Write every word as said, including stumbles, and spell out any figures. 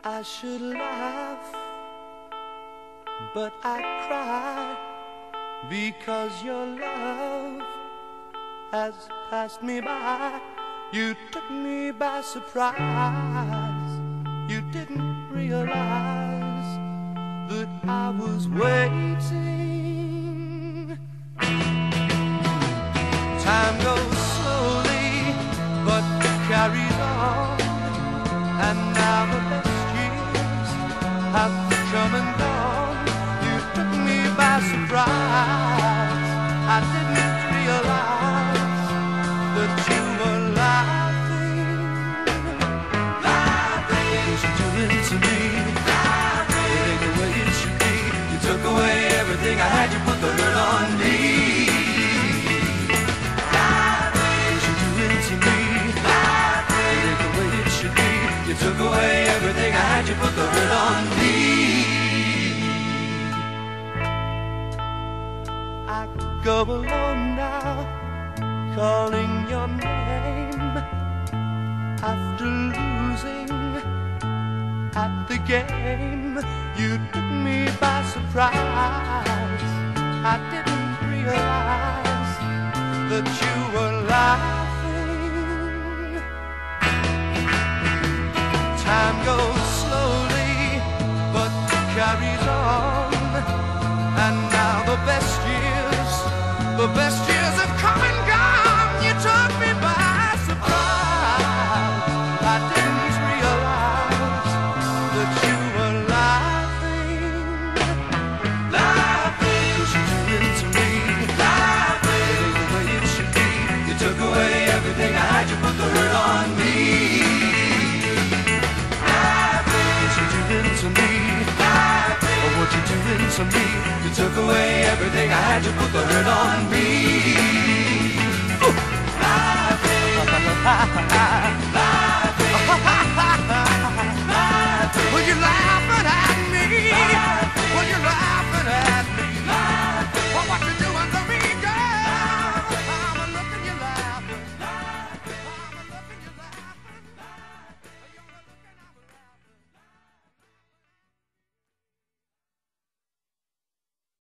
I should laugh, but I cry, because your love has passed me by. You took me by surprise. You didn't realize that I was waiting. Time goes slowly, but carries on, and now the best years have come and gone. You took me by surprise. I didn't realize that you were laughing, laughing. What you doing to me? Laughing. It ain't the way it should be. You took away everything I had. You put the hurt on me. Laughing. What you doing to me? Laughing. It ain't the way it should be. You took away everything I had. You put the hurt on me. I go alone now, calling your name, after losing at the game. You took me by surprise. I didn't realize that you were laughing. Time goes slowly, but carries on, and now the best years, the best years have come and gone. You took me by surprise. I didn't realize that you were laughing, laughing. Cause you're doing to me, laughing. It ain't the way it should be. You took away everything I had. You put the hurt on me. Laughing. Cause you're doing to me, laughing. Oh, what you doing to me? You took away everything I had. You put the hurt on me. Ooh. Laughing.